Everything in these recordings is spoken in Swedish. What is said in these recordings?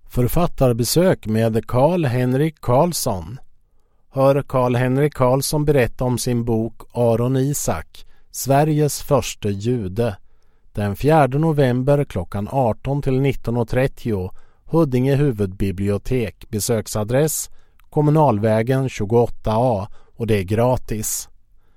Författarbesök med Carl-Henrik Carlsson. Hör Carl-Henrik Carlsson berätta om sin bok Aron Isak, Sveriges första jude. Den 4 november klockan 18 till 19.30, Huddinge huvudbibliotek, besöksadress Kommunalvägen 28A, och det är gratis.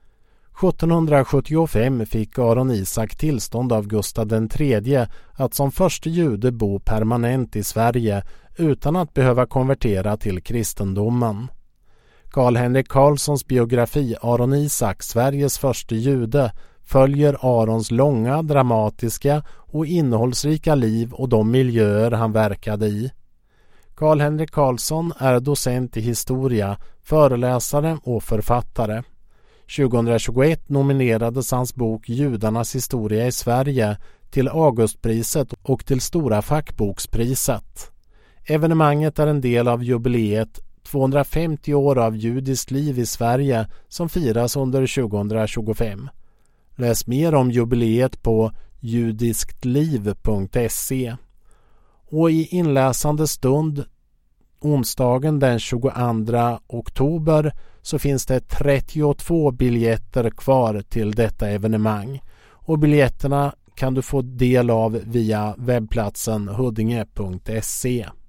1775 fick Aron Isak tillstånd av Gustav III att som första jude bo permanent i Sverige utan att behöva konvertera till kristendomen. Carl-Henrik Carlssons biografi Aron Isak, Sveriges första jude, följer Arons långa, dramatiska och innehållsrika liv och de miljöer han verkade i. Carl-Henrik Carlsson är docent i historia, föreläsare och författare. 2021 nominerades hans bok Judarnas historia i Sverige till Augustpriset och till Stora fackbokspriset. Evenemanget är en del av jubileet 250 år av judiskt liv i Sverige som firas under 2025. Läs mer om jubileet på judisktliv.se. Och i inläsande stund onsdagen den 22 oktober så finns det 32 biljetter kvar till detta evenemang. Och biljetterna kan du få del av via webbplatsen huddinge.se.